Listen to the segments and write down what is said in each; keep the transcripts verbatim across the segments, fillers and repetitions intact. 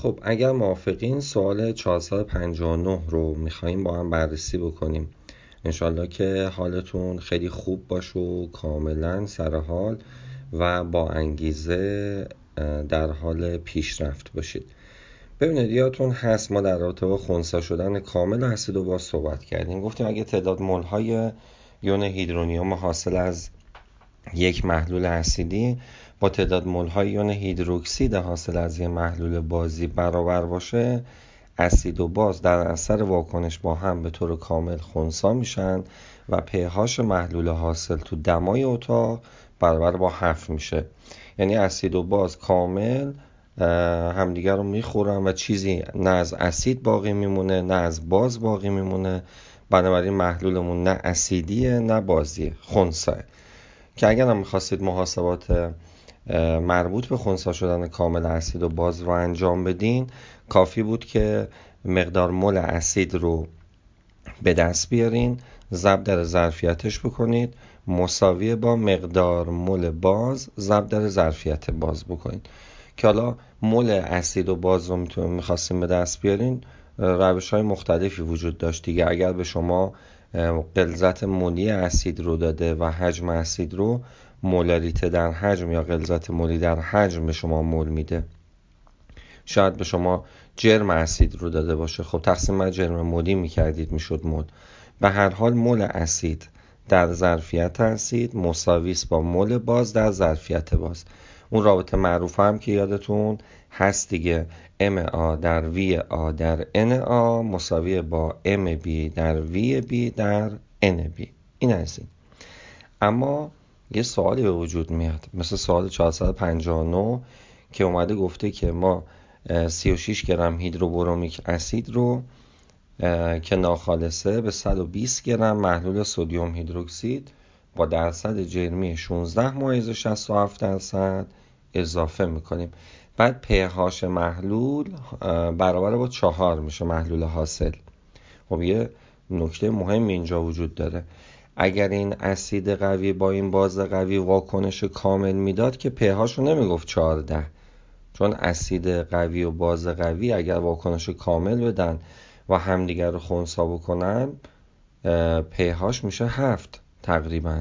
خب اگر موافقین سوال چهارصد و پنجاه و نه رو میخواییم با هم بررسی بکنیم. انشالله که حالتون خیلی خوب باشه و کاملا سرحال و با انگیزه در حال پیشرفت باشید. ببینید یادتون هست ما در رابطه با خنثی شدن کامل اسید و باز صحبت کردیم. گفتیم اگه تعداد مول‌های یون هیدرونیوم حاصل از یک محلول اسیدی با تعداد مول‌های یون هیدروکسید حاصل از یک محلول بازی برابر باشه، اسید و باز در اثر واکنش با هم به طور کامل خنثی میشن و pH محلول حاصل تو دمای اتاق برابر با هفت میشه. یعنی اسید و باز کامل همدیگر رو میخورن و چیزی نه از اسید باقی میمونه نه از باز باقی میمونه. بنابراین محلولمون نه اسیدیه نه بازیه، خنثیه. که اگر هم میخواستید محاسبات مربوط به خنثی شدن کامل اسید و باز رو انجام بدین، کافی بود که مقدار مول اسید رو به دست بیارین، ضرب در ظرفیتش بکنید مساوی با مقدار مول باز ضرب در ظرفیت باز بکنید. که حالا مول اسید و باز رو میتونید میخواستیم به دست بیارین، روش های مختلفی وجود داشت دیگه. اگر به شما غلظت مولی اسید رو داده و حجم اسید رو، مولاریته در حجم یا غلظت مولی در حجم به شما مول میده. شاید به شما جرم اسید رو داده باشه، خب تقسیم بر جرم مولی میکردید میشد مول. به هر حال مول اسید در ظرفیت اسید مساوی است با مول باز در ظرفیت باز. اون رابطه معروف هم که یادتون هست دیگه، ام آ در وی آ در ان آ مساوی با ام بی در وی بی در ان بی. این از این. اما یه سوالی به وجود میاد، مثل سوال چهارصد و پنجاه و نه که اومده گفته که ما سی و شش گرم هیدروبرومیک اسید رو که ناخالصه به صد و بیست گرم محلول سدیم هیدروکسید با درصد جرمی شانزده ممیز شصت و هفت درصد اضافه میکنیم. بعد pH محلول برابر با چهار میشه محلول حاصل. خب یه نکته مهم اینجا وجود داره، اگر این اسید قوی با این باز قوی واکنش کامل میداد که pH رو نمیگفت چهارده، چون اسید قوی و باز قوی اگر واکنش کامل بدن و همدیگر رو خنثی بکنن pH میشه هفت تقریبا.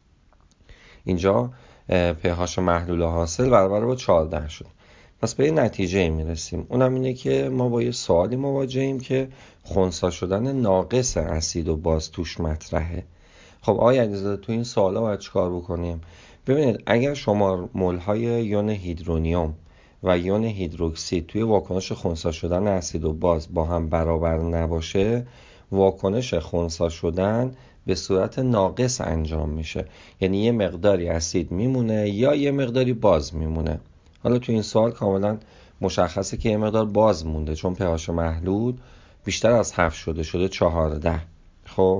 اینجا pH محلول حاصل برابر با چهارده شد. پس به این نتیجه میرسیم، اونم اینه که ما با یه سوالی مواجهیم که خنثی شدن ناقص اسید و باز توش مطرحه. خب آقای علیزاده تو این سوالا باید چیکار بکنیم؟ ببینید اگر شما مول‌های یون هیدرونیوم و یون هیدروکسید توی واکنش خنثی شدن اسید و باز با هم برابر نباشه، واکنش خنثی شدن به صورت ناقص انجام میشه. یعنی یه مقداری اسید میمونه یا یه مقداری باز میمونه. حالا تو این سوال کاملا مشخصه که یه مقدار باز مونده، چون pH محلول بیشتر از هفت شده شده چهارده. خب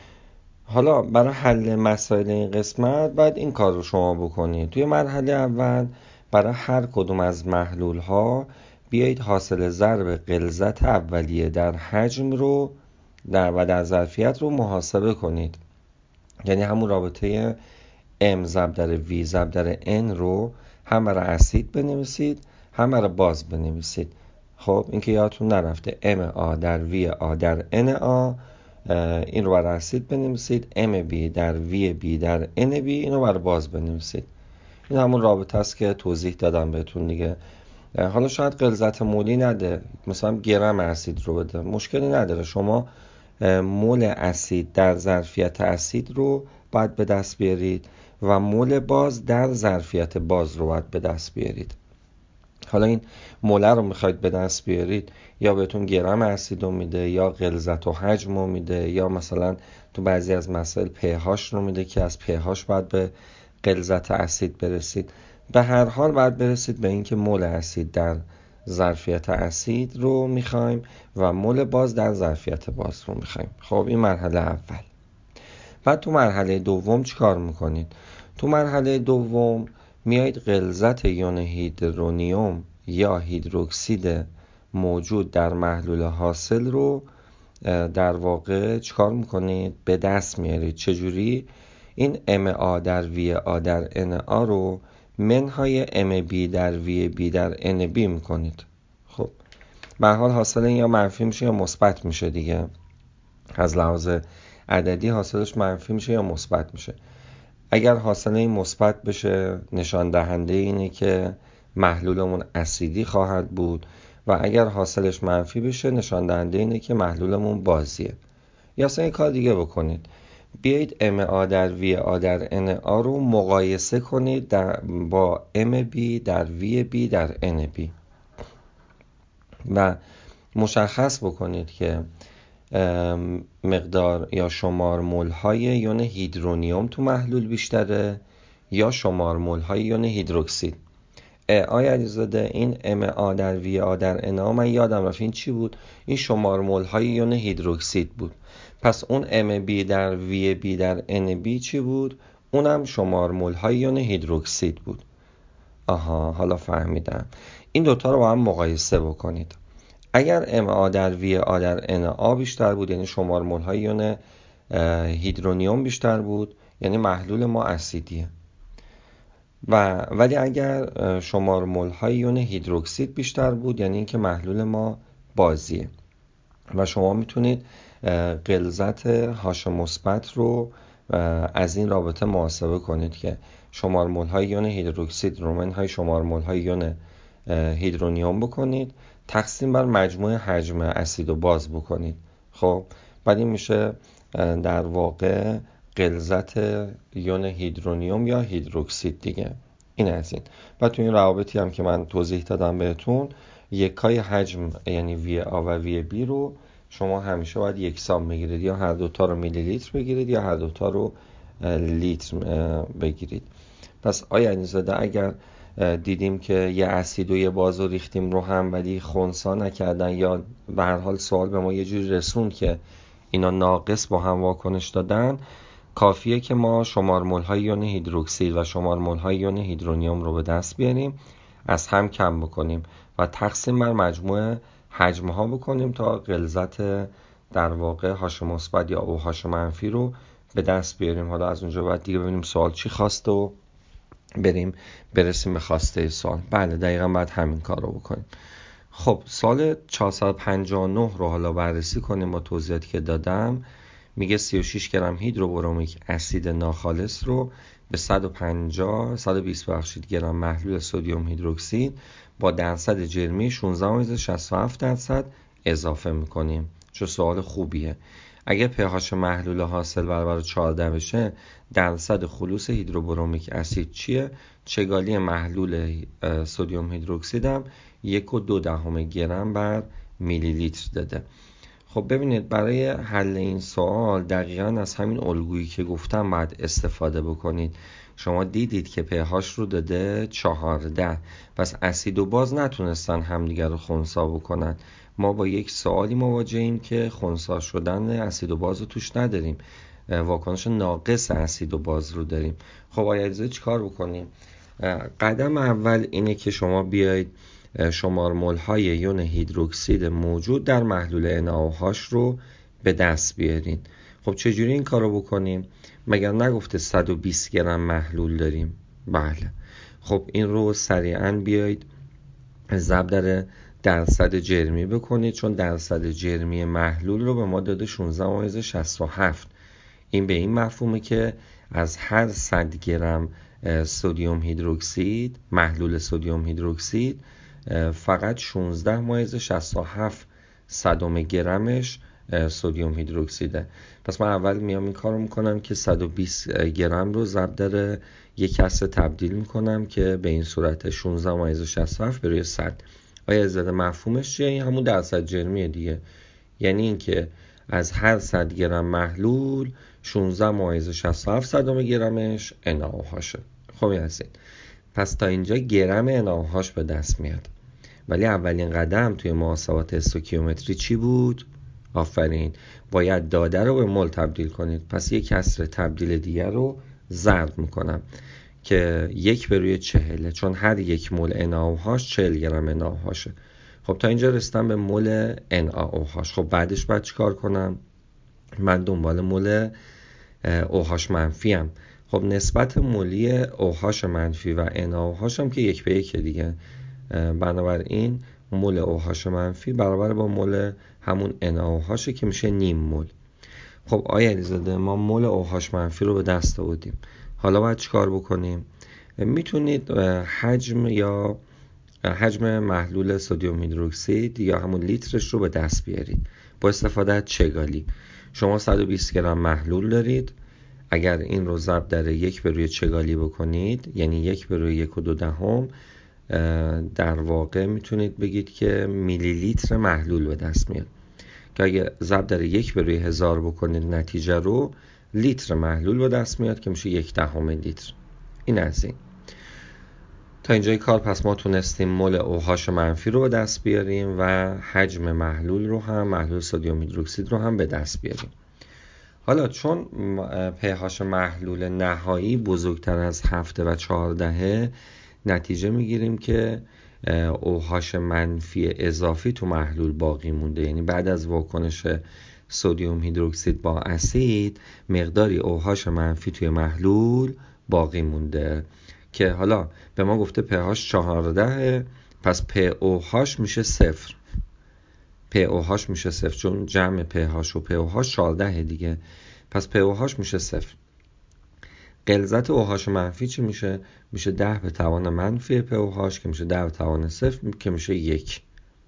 حالا برای حل مسائل این قسمت باید این کار رو شما بکنید. توی مرحله اول برای هر کدوم از محلول ها بیایید حاصل ضرب غلظت اولیه در حجم رو در و در ظرفیت رو محاسبه کنید. یعنی همون رابطه M ضرب در V ضرب در N رو هم برای اسید بنویسید هم برای باز بنویسید. خب این که یادتون نرفته، M A در V A در N A این رو برای اسید بنویسید، ام بی در وی بی در ان بی این رو برای باز بنویسید. این همون رابطه است که توضیح دادم بهتون دیگه. حالا شاید غلظت مولی نده، مثلا گرم اسید رو بده، مشکلی نداره. شما مول اسید در ظرفیت اسید رو باید به دست بیارید و مول باز در ظرفیت باز رو باید به دست بیارید. حالا این موله رو میخواید به دست بیارید، یا بهتون گرم اسید رو میده یا غلظت و حجم رو میده، یا مثلا تو بعضی از مسائل pH رو میده که از pH باید به غلظت اسید برسید. به هر حال باید برسید به این که مول اسید در ظرفیت اسید رو میخوایم و مول باز در ظرفیت باز رو میخوایم. خب این مرحله اول. بعد تو مرحله دوم چی کار میکنید؟ تو مرحله دوم میایید غلظت یون هیدرونیوم یا هیدروکسید موجود در محلول حاصل رو در واقع چیکار میکنید؟ به دست میارید. چجوری؟ این ام آ در وی آ در ان آ رو منهای ام بی در وی بی در ان بی میکنید. خب به هر حال حاصل این یا منفی میشه یا مثبت میشه دیگه. از لحاظ عددی حاصلش منفی میشه یا مثبت میشه. اگر حاصل این مثبت بشه نشان دهنده اینه که محلولمون اسیدی خواهد بود و اگر حاصلش منفی بشه نشان دهنده اینه که محلولمون بازیه. یا اصلا یک کار دیگه بکنید، بیایید ام آ در وی آ در ان آ رو مقایسه کنید در با ام بی در وی بی در ان بی و مشخص بکنید که مقدار یا شمار مول های یون هیدرونیوم تو محلول بیشتره یا شمار مول های یون هیدروکسید. آیا علیزاده این ام آ در وی آ در ان آ من یادم رفت این چی بود؟ این شمار مول های یون هیدروکسید بود. پس اون ام بی در وی بی در ان بی چی بود؟ اونم شمار مول های یون هیدروکسید بود. آها، حالا فهمیدم. این دوتا رو با هم مقایسه بکنید. اگر ام آ در وی آ در ان آ بیشتر بود یعنی شمار مول های یون هیدرونیوم بیشتر بود یعنی محلول ما اسیدیه. و ولی اگر شمار مول های یون هیدروکسید بیشتر بود یعنی اینکه محلول ما بازیه. و شما میتونید غلظت هاش مثبت رو از این رابطه محاسبه کنید که شمار مول های یون هیدروکسید رو منهای شمار مول های یون هیدرونیوم بکنید تقسیم بر مجموع حجم اسید و باز بکنید. خب بعد این میشه در واقع غلظت یون هیدرونیوم یا هیدروکسید دیگه. این از این. بعد تو این روابطی هم که من توضیح دادم بهتون، یکای حجم یعنی وی آ و وی بی رو شما همیشه باید یکسان بگیرید، یا هر دوتا رو میلی لیتر بگیرید یا هر دوتا رو لیتر بگیرید. پس آیا علیزاده اگر دیدیم که یه اسید و یه باز رو ریختیم رو هم ولی خنثی نکردن یا به هر حال سوال به ما یه جوری رسون که اینا ناقص با هم واکنش دادن، کافیه که ما شمار مول های یون هیدروکسید و شمار مول های یون هیدرونیوم رو به دست بیاریم، از هم کم بکنیم و تقسیم بر مجموع حجم ها بکنیم تا غلظت در واقع هاش مثبت یا او هاش منفی رو به دست بیاریم. حالا از اونجا بعد دیگه ببینیم سوال چی خواسته و بریم برسیم به خواسته سوال. بله دقیقا باید همین کار رو بکنیم. خب سوال چهارصد و پنجاه و نه رو حالا بررسی کنیم با توضیحاتی که دادم. میگه سی و شش گرم هیدروبرومیک اسید ناخالص رو به صد و پنجاه صد و بیست بخشید گرم محلول سدیم هیدروکسید با درصد جرمی شانزده و شصت و هفت درصد اضافه میکنیم. چه سوال خوبیه. اگه پH محلول حاصل برابر چهارده بشه درصد خلوص هیدروبرومیک اسید چیه؟ چگالی محلول سدیم هیدروکسید هم یک و دو دهم گرم بر میلی لیتر داده. خب ببینید برای حل این سوال دقیقاً از همین الگویی که گفتم باید استفاده بکنید. شما دیدید که pH رو داده چهارده، پس اسید و باز نتونستن همدیگر رو خنثی بکنن. ما با یک سوالی مواجهیم که خنثی شدن اسید و باز رو توش نداریم، واکنش ناقص اسید و باز رو داریم. خب آیا چی کار بکنیم؟ قدم اول اینه که شما بیایید شمار مول های یون هیدروکسید موجود در محلول ان ا او هاش رو به دست بیارین. خب چجوری این کار رو بکنیم؟ مگر نگفته صد و بیست گرم محلول داریم؟ بله. خب این رو سریعا بیایید ضرب در درصد جرمی بکنید، چون درصد جرمی محلول رو به ما داده شانزده و شصت و هفت. این به این مفهومه که از هر صد گرم سدیم هیدروکسید محلول سدیم هیدروکسید فقط شانزده و شصت و هفت صدم گرمش سدیم هیدروکسیده. پس من اول میام این کارو میکنم که صد و بیست گرم رو ضرب در یک کسر تبدیل میکنم که به این صورت شانزده و شصت و هفت به روی صد. آیا زده مفهومش چیه؟ این همون درصد جرمیه دیگه. یعنی این که از هر صد گرم محلول شانزده و شصت و هفت صدم گرمش ان ا او هاشه. خب این هستید. پس تا اینجا گرم ان ا او هاش به دست میاد. ولی اولین قدم توی محاسبات استوکیومتری چی بود؟ آفرین، باید داده رو به مول تبدیل کنید. پس یک کسر تبدیل دیگر رو ضرب میکنم که یک به روی چهله، چون هر یک مول ان ا او هاش چهل گرم ان ا او هاشه. خب تا اینجا رسیدم به مول ان ا او هاش. خب بعدش باید چی کار کنم؟ من دنبال مول او هاش منفی هم. خب نسبت مولی او هاش منفی و ان ا او هاش هم که یک به یک دیگه. بنابراین مول اوهاش منفی برابر با مول همون ان اوهاشه که میشه نیم مول. خب آقای علیزاده ما مول اوهاش منفی رو به دست آوردیم، حالا باید چیکار بکنیم؟ میتونید حجم یا حجم محلول سدیم هیدروکسید یا همون لیترش رو به دست بیارید با استفاده از چگالی. شما صد و بیست گرم محلول دارید، اگر این رو ضرب در یک به روی چگالی بکنید، یعنی یک به روی یک و دو دهم، در واقع میتونید بگید که میلی لیتر محلول به دست میاد، که اگر ضرب در یک به روی هزار بکنید نتیجه رو لیتر محلول به دست میاد که میشه یک دهم لیتر. این از این. تا اینجای کار پس ما تونستیم مول اوهاش منفی رو به دست بیاریم و حجم محلول رو هم، محلول سدیم هیدروکسید رو هم به دست بیاریم. حالا چون pH محلول نهایی بزرگتر از هفت و چهارده، نتیجه میگیریم که اوهاش منفی اضافی تو محلول باقی مونده، یعنی بعد از واکنش سدیم هیدروکسید با اسید مقداری اوهاش منفی توی محلول باقی مونده که حالا به ما گفته pH چهارده، پس pOH میشه صفر. pOH میشه صفر چون جمع pH و pOH چهارده دیگه، پس pOH میشه صفر. غلظت اوهاش منفی چی میشه؟ میشه ده به توان منفی pOH که میشه ده به توان صفر که میشه یک.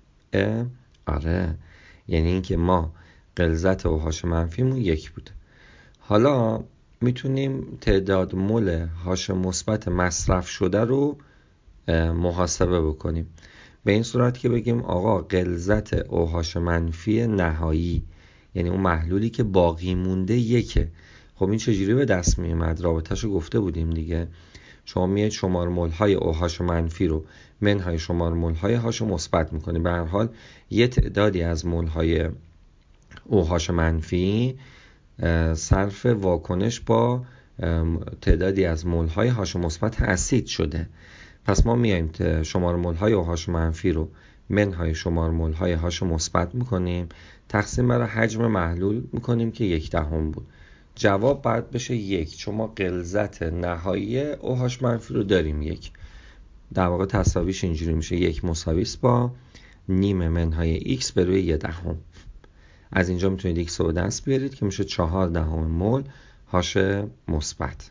آره، یعنی این که ما غلظت اوهاش منفیمون یک بوده. حالا میتونیم تعداد مول هاش مثبت مصرف شده رو محاسبه بکنیم، به این صورت که بگیم آقا غلظت اوهاش منفی نهایی، یعنی اون محلولی که باقی مونده یکه. خب این چجوری به دست میومد؟ رابطه‌شو گفته بودیم دیگه. شما میاد شمار مول‌های اوهاش منفی رو منهای شمار مول‌های هاش مثبت می‌کنی. به هر حال یه تعدادی از مول‌های اوهاش منفی صرف واکنش با تعدادی از مول‌های هاش مثبت اسید شده. پس ما میایم شمار مول‌های اوهاش منفی رو منهای شمار مول‌های هاش مثبت می‌کنیم، تقسیم بر حجم محلول می‌کنیم که یک دهم بود. جواب باید بشه یک، چون ما غلظت نهایی اوهاش منفی رو داریم یک. در واقع تساویش اینجوری میشه یک مساوی است با نیم منهای x به روی یک دهم. از اینجا میتونید x رو به دست بیارید که میشه چهار دهم مول هاش مثبت.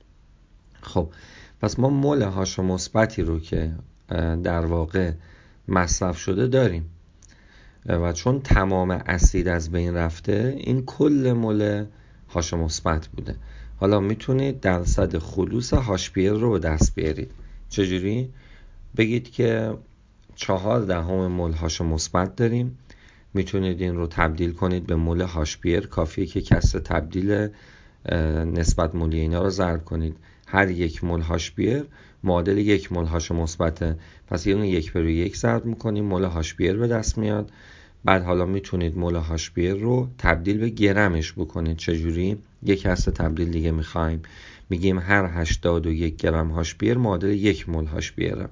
خب پس ما مول هاش مثبتی رو که در واقع مصرف شده داریم و چون تمام اسید از بین رفته این کل مول هاش مثبت بوده. حالا میتونید درصد خلوص هاش پی ال رو به دست بیارید. چجوری؟ بگید که چهار دهم مول هاش مثبت داریم، میتونید این رو تبدیل کنید به مول هاش پی ال، کافیه که کسر تبدیل نسبت مولی اینا رو ضرب کنید. هر یک مول هاش پی ال معادل یک مول هاش مثبته، پس یه اون یک به روی یک ضرب میکنیم، مول هاش پی ال به دست میاد. بعد حالا میتونید مول هاش پی ال رو تبدیل به گرمش بکنید. چجوری؟ یک کسر تبدیل دیگه میخوایم، میگیم هر هشتاد و یک گرم هاش پی ال معادل یک مول هاش پی ال.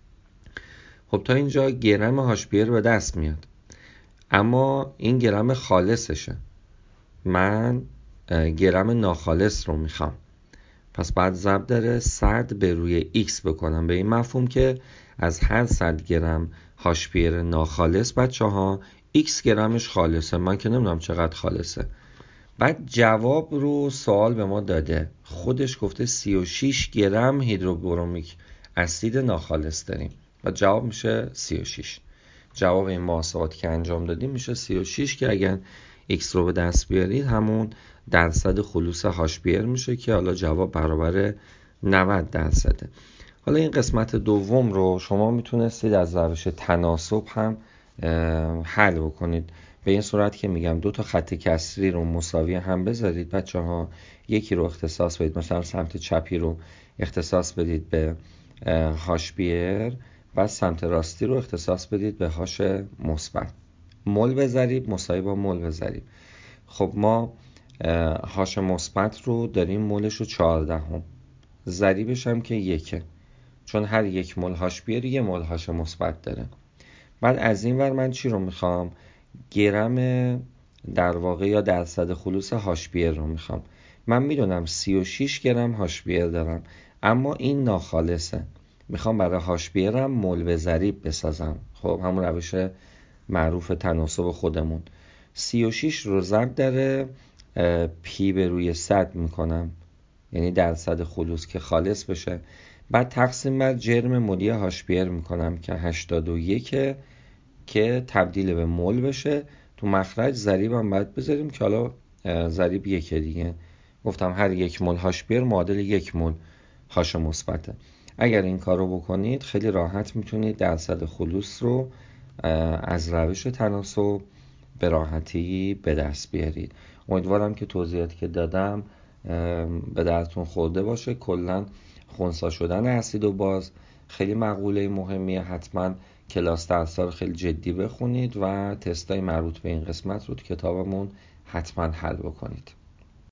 خب تا اینجا گرم هاش پی ال به دست میاد، اما این گرم خالصشه، من گرم ناخالص رو میخوام. پس بعد ضرب در صد به روی x بکنم، به این مفهوم که از هر صد گرم هاش پی ال ناخالص بچه ها x گرمش خالصه. من که نمیدونم چقدر خالصه. بعد جواب رو سوال به ما داده، خودش گفته سی و شش گرم هیدروبرومیک اسید ناخالص داریم و جواب میشه سی و شش. جواب این محاسباتی که انجام دادیم میشه سی و شش که اگر x رو به دست بیارید همون درصد خلوص هاش پی ال میشه که حالا جواب برابر نود درصده. حالا این قسمت دوم رو شما میتونستید از روش تناسب هم حل بکنید، به این صورت که میگم دو تا خط کسری رو مساوی هم بذارید بچه ها، یکی رو اختصاص بدید، مثلا سمت چپی رو اختصاص بدید به هاش پی ال و سمت راستی رو اختصاص بدید به هاش مثبت. مول بذارید مساوی با مول بذارید. خب ما هاش مثبت رو داریم مولش رو چهارده هم، ضریبش هم که یکه، چون هر یک مول هاش پی ال یه مول هاش مثبت داره. بعد از این ور من چی رو میخوام؟ گرم در واقع یا درصد خلوص هاش پی ال رو میخوام. من میدونم سی و شش گرم هاش پی ال دارم، اما این ناخالصه، میخوام برای هاش بیرم مول به ضریب بسازم. خب همون روش معروف تناسب خودمون. سی و شیش رو ضرب در پی به روی صد میکنم، یعنی درصد خلوص که خالص بشه. بعد تقسیم بر جرم مولی هاش بیر میکنم که هشتاد و یک که تبدیل به مول بشه. تو مخرج ضریب هم باید بذاریم که حالا ضریب یکه دیگه. گفتم هر یک مول هاش بیر معادل یک مول هاش مثبته. اگر این کار رو بکنید خیلی راحت میتونید درصد خلوص رو از روش تناسب به راحتی به دست بیارید. امیدوارم که توضیحاتی که دادم به درتون خورده باشه. کلا خنثی شدن اسید و باز خیلی مقوله مهمیه. حتما کلاس درس‌ها رو خیلی جدی بخونید و تستای مربوط به این قسمت رو تو کتابمون حتما حل بکنید.